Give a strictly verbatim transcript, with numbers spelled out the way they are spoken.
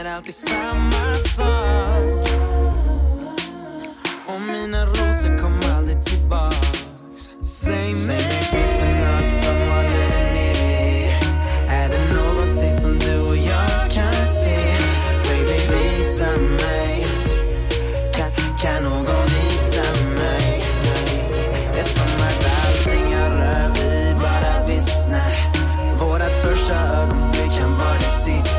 är alltid samma sak. Och mina rosor kommer aldrig tillbaks. Säg